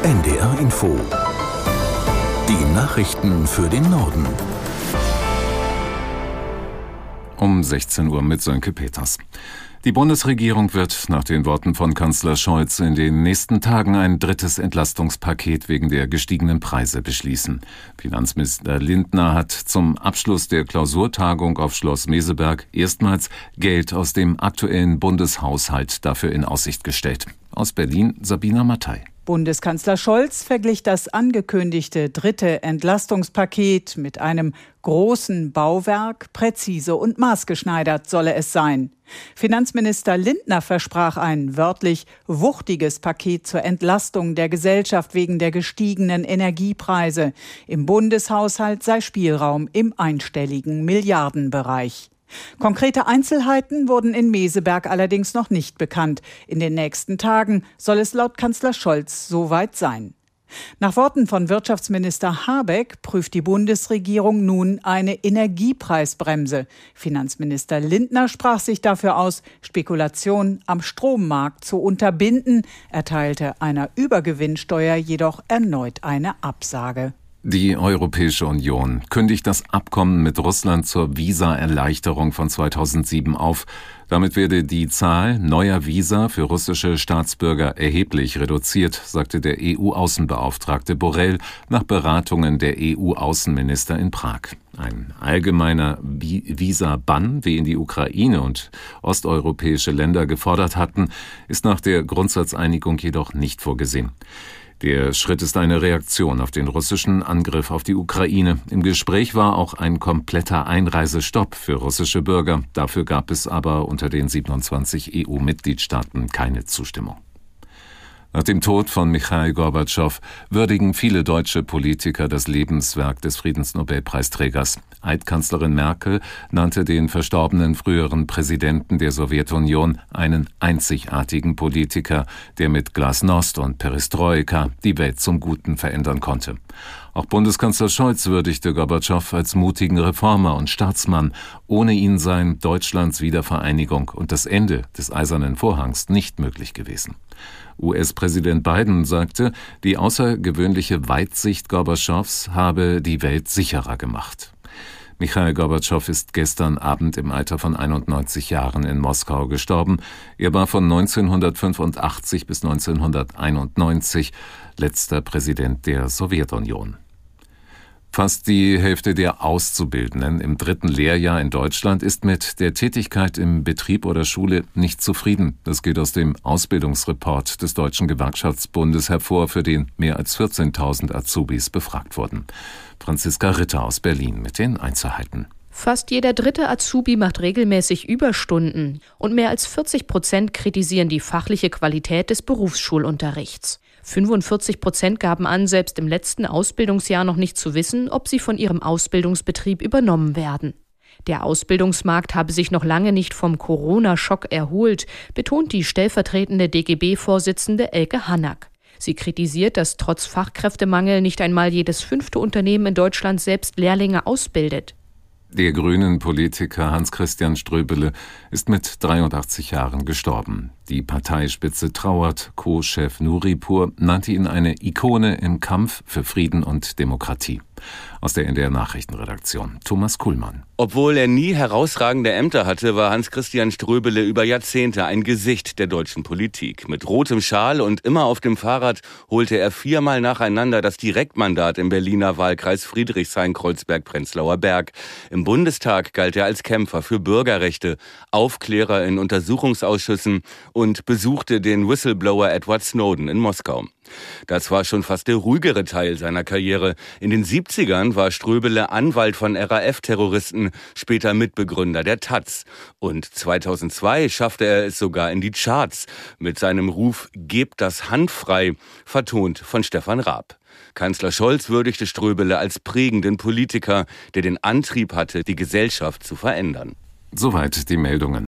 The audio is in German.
NDR Info. Die Nachrichten für den Norden. Um 16 Uhr mit Sönke Peters. Die Bundesregierung wird nach den Worten von Kanzler Scholz in den nächsten Tagen ein drittes Entlastungspaket wegen der gestiegenen Preise beschließen. Finanzminister Lindner hat zum Abschluss der Klausurtagung auf Schloss Meseberg erstmals Geld aus dem aktuellen Bundeshaushalt dafür in Aussicht gestellt. Aus Berlin Sabina Mattei. Bundeskanzler Scholz verglich das angekündigte dritte Entlastungspaket mit einem großen Bauwerk. Präzise und maßgeschneidert solle es sein. Finanzminister Lindner versprach ein wörtlich wuchtiges Paket zur Entlastung der Gesellschaft wegen der gestiegenen Energiepreise. Im Bundeshaushalt sei Spielraum im einstelligen Milliardenbereich. Konkrete Einzelheiten wurden in Meseberg allerdings noch nicht bekannt. In den nächsten Tagen soll es laut Kanzler Scholz soweit sein. Nach Worten von Wirtschaftsminister Habeck prüft die Bundesregierung nun eine Energiepreisbremse. Finanzminister Lindner sprach sich dafür aus, Spekulation am Strommarkt zu unterbinden, erteilte einer Übergewinnsteuer jedoch erneut eine Absage. Die Europäische Union kündigt das Abkommen mit Russland zur Visa-Erleichterung von 2007 auf. Damit werde die Zahl neuer Visa für russische Staatsbürger erheblich reduziert, sagte der EU-Außenbeauftragte Borrell nach Beratungen der EU-Außenminister in Prag. Ein allgemeiner Visa-Bann, wie ihn die Ukraine und osteuropäische Länder gefordert hatten, ist nach der Grundsatzeinigung jedoch nicht vorgesehen. Der Schritt ist eine Reaktion auf den russischen Angriff auf die Ukraine. Im Gespräch war auch ein kompletter Einreisestopp für russische Bürger. Dafür gab es aber unter den 27 EU-Mitgliedstaaten keine Zustimmung. Nach dem Tod von Michail Gorbatschow würdigen viele deutsche Politiker das Lebenswerk des Friedensnobelpreisträgers. Altkanzlerin Merkel nannte den verstorbenen früheren Präsidenten der Sowjetunion einen einzigartigen Politiker, der mit Glasnost und Perestroika die Welt zum Guten verändern konnte. Auch Bundeskanzler Scholz würdigte Gorbatschow als mutigen Reformer und Staatsmann. Ohne ihn seien Deutschlands Wiedervereinigung und das Ende des Eisernen Vorhangs nicht möglich gewesen. US-Präsident Biden sagte, die außergewöhnliche Weitsicht Gorbatschows habe die Welt sicherer gemacht. Michail Gorbatschow ist gestern Abend im Alter von 91 Jahren in Moskau gestorben. Er war von 1985 bis 1991 letzter Präsident der Sowjetunion. Fast die Hälfte der Auszubildenden im dritten Lehrjahr in Deutschland ist mit der Tätigkeit im Betrieb oder Schule nicht zufrieden. Das geht aus dem Ausbildungsreport des Deutschen Gewerkschaftsbundes hervor, für den mehr als 14.000 Azubis befragt wurden. Franziska Ritter aus Berlin mit den Einzelheiten. Fast jeder dritte Azubi macht regelmäßig Überstunden und mehr als 40% kritisieren die fachliche Qualität des Berufsschulunterrichts. 45% gaben an, selbst im letzten Ausbildungsjahr noch nicht zu wissen, ob sie von ihrem Ausbildungsbetrieb übernommen werden. Der Ausbildungsmarkt habe sich noch lange nicht vom Corona-Schock erholt, betont die stellvertretende DGB-Vorsitzende Elke Hannack. Sie kritisiert, dass trotz Fachkräftemangel nicht einmal jedes 5. Unternehmen in Deutschland selbst Lehrlinge ausbildet. Der Grünen-Politiker Hans-Christian Ströbele ist mit 83 Jahren gestorben. Die Parteispitze trauert. Co-Chef Nuripur nannte ihn eine Ikone im Kampf für Frieden und Demokratie. Aus der NDR Nachrichtenredaktion Thomas Kuhlmann. Obwohl er nie herausragende Ämter hatte, war Hans-Christian Ströbele über Jahrzehnte ein Gesicht der deutschen Politik. Mit rotem Schal und immer auf dem Fahrrad holte er 4-mal nacheinander das Direktmandat im Berliner Wahlkreis Friedrichshain-Kreuzberg-Prenzlauer Berg. Im Bundestag galt er als Kämpfer für Bürgerrechte, Aufklärer in Untersuchungsausschüssen und besuchte den Whistleblower Edward Snowden in Moskau. Das war schon fast der ruhigere Teil seiner Karriere. In den 70ern war Ströbele Anwalt von RAF-Terroristen, später Mitbegründer der taz. Und 2002 schaffte er es sogar in die Charts mit seinem Ruf »Gebt das handfrei«, vertont von Stefan Raab. Kanzler Scholz würdigte Ströbele als prägenden Politiker, der den Antrieb hatte, die Gesellschaft zu verändern. Soweit die Meldungen.